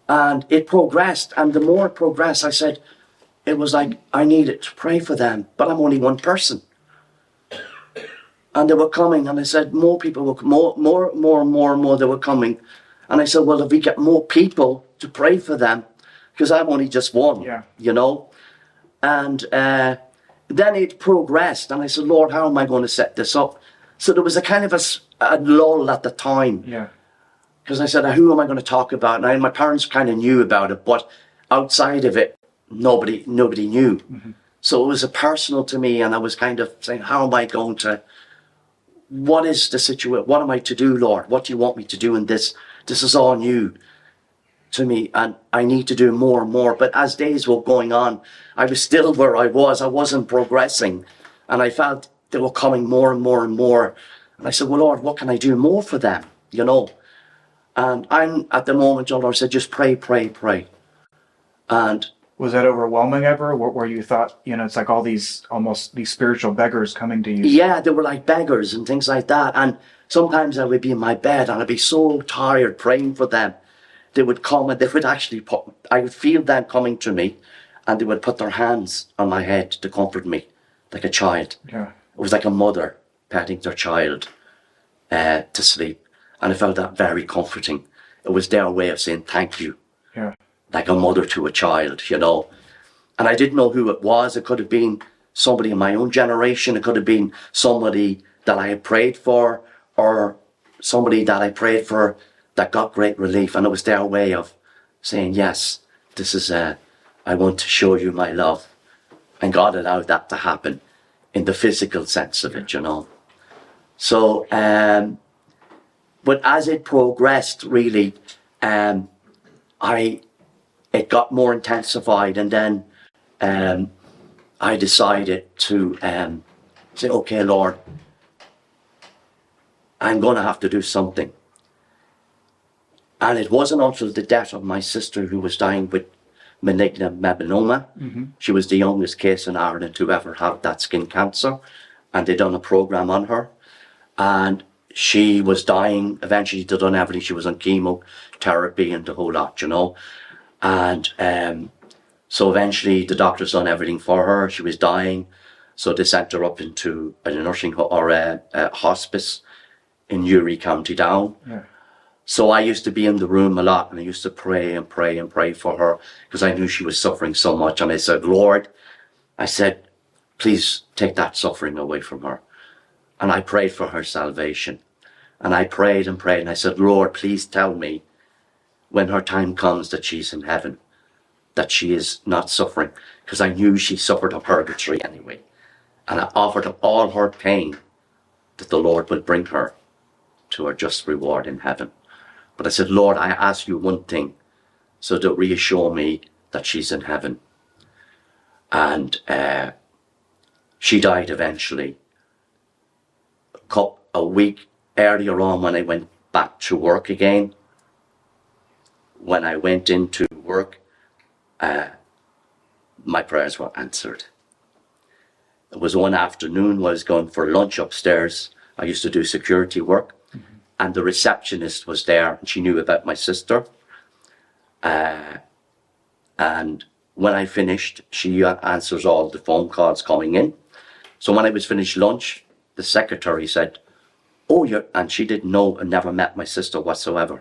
And it progressed. And the more it progressed, I said, it was like I needed to pray for them. But I'm only one person. And they were coming. And I said, more people were, more, they were coming. And I said, well, if we get more people to pray for them, because I'm only just one, you know. And then it progressed. And I said, Lord, how am I going to set this up? So there was a kind of a lull at the time. Yeah. Because I said, who am I going to talk about? And my parents kind of knew about it, but outside of it, nobody knew. Mm-hmm. So it was personal to me, and I was kind of saying, how am I going to, what is the situation? What am I to do, Lord? What do you want me to do in this? This is all new to me, and I need to do more and more. But as days were going on, I was still where I was. I wasn't progressing, and I felt they were coming more and more and more. And I said, well, Lord, what can I do more for them? You know? And I'm at the moment, John, Lord said, just pray, pray, pray. And was that overwhelming ever? Where you thought, you know, it's like all these, almost these spiritual beggars coming to you? Yeah, they were like beggars and things like that. And sometimes I would be in my bed and I'd be so tired praying for them. They would come and they would actually I would feel them coming to me, and they would put their hands on my head to comfort me, like a child. Yeah. It was like a mother petting their child to sleep. And I felt that very comforting. It was their way of saying thank you. Yeah. Like a mother to a child, you know. And I didn't know who it was. It could have been somebody in my own generation. It could have been somebody that I had prayed for, or somebody that I prayed for that got great relief. And it was their way of saying, yes, this is, I want to show you my love. And God allowed that to happen in the physical sense of it, you know. So, but as it progressed, really, it got more intensified, and then I decided to say, okay, Lord, I'm going to have to do something. And it wasn't until the death of my sister, who was dying with malignant melanoma. Mm-hmm. She was the youngest case in Ireland to ever have that skin cancer, and they'd done a program on her. And she was dying. Eventually, they'd done everything. She was on chemotherapy and the whole lot, you know. And so eventually, the doctors done everything for her. She was dying. So they sent her up into a nursing home, or a hospice in Uri, County Down. Yeah. So I used to be in the room a lot, and I used to pray and pray and pray for her, because I knew she was suffering so much. And I said, Lord, I said, please take that suffering away from her. And I prayed for her salvation. And I prayed and prayed. And I said, Lord, please tell me when her time comes that she's in heaven, that she is not suffering. Because I knew she suffered a purgatory anyway. And I offered up all her pain, that the Lord would bring her to her just reward in heaven. But I said, Lord, I ask you one thing, so to reassure me that she's in heaven. And she died eventually. A week earlier on, when I went back to work again, when I went into work, my prayers were answered. It was one afternoon when I was going for lunch upstairs. I used to do security work, mm-hmm. and the receptionist was there, and she knew about my sister. And when I finished, she answers all the phone calls coming in. So when I was finished lunch, the secretary said, oh, and she didn't know and never met my sister whatsoever.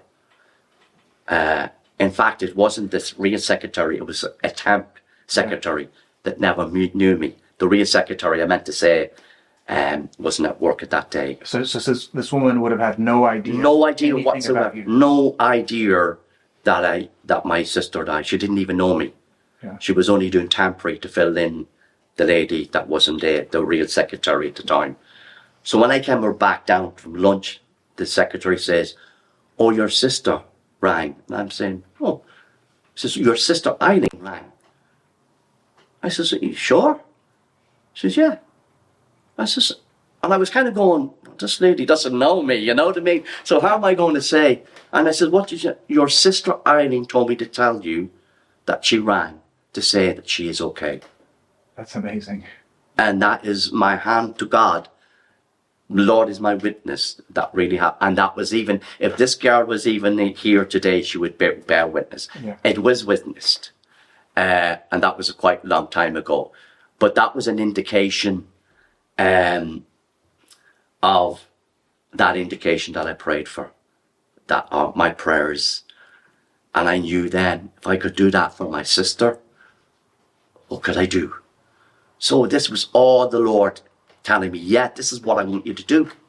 In fact, it wasn't this real secretary, it was a temp secretary that never knew me. The real secretary, I meant to say, wasn't at work at that day. So this woman would have had no idea? No idea whatsoever. No idea that my sister died. She didn't even know me. Yeah. She was only doing temporary to fill in the lady that wasn't there, the real secretary at the time. So when I came back down from lunch, the secretary says, oh, your sister rang. And I'm saying, oh. She says, your sister Eileen rang. I says, are you sure? She says, yeah. I says, and I was kind of going, this lady doesn't know me, you know what I mean? So how am I going to say? And I said, what did you, your sister Eileen told me to tell you that she rang to say that she is okay. That's amazing. And that is my hand to God. The Lord is my witness. That really happened. And that was even, if this girl was even here today, she would bear witness. Yeah. It was witnessed. And that was a quite long time ago. But that was an indication of that indication that I prayed for. That are my prayers. And I knew then, if I could do that for my sister, what could I do? So this was all the Lord telling me, yeah, this is what I want you to do.